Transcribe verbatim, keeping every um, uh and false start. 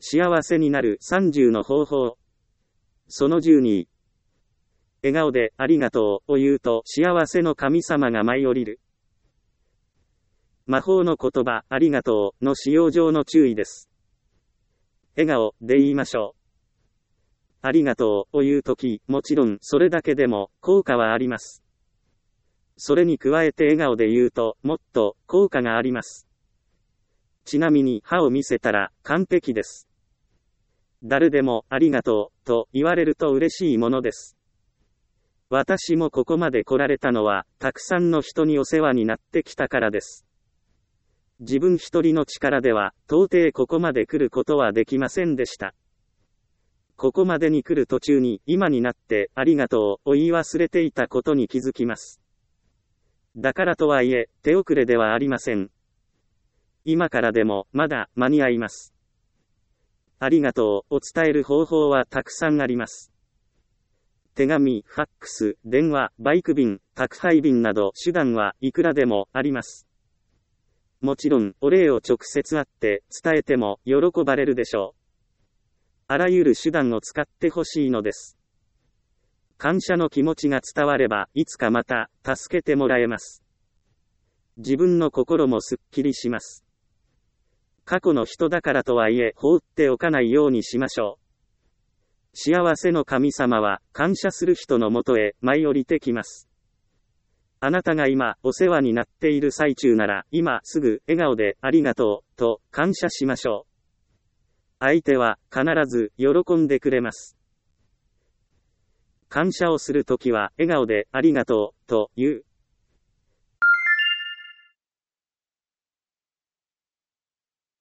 幸せになるさんじゅうの方法。そのじゅうに。笑顔でありがとうを言うと幸せの神様が舞い降りる。魔法の言葉、ありがとうの使用上の注意です。笑顔で言いましょう。ありがとうを言うとき、もちろんそれだけでも効果はあります。それに加えて笑顔で言うともっと効果があります。ちなみに歯を見せたら完璧です。誰でもありがとうと言われると嬉しいものです。私もここまで来られたのはたくさんの人にお世話になってきたからです。自分一人の力では到底ここまで来ることはできませんでした。ここまでに来る途中に今になってありがとうを言い忘れていたことに気づきます。だからとはいえ手遅れではありません。今からでもまだ間に合います。ありがとうを伝える方法はたくさんあります。手紙、ファックス、電話、バイク便、宅配便など手段はいくらでもあります。もちろんお礼を直接会って伝えても喜ばれるでしょう。あらゆる手段を使ってほしいのです。感謝の気持ちが伝わればいつかまた助けてもらえます。自分の心もすっきりします。過去の人だからとはいえ放っておかないようにしましょう。幸せの神様は感謝する人のもとへ舞い降りてきます。あなたが今お世話になっている最中なら今すぐ笑顔でありがとうと感謝しましょう。相手は必ず喜んでくれます。感謝をするときは笑顔でありがとうと言う。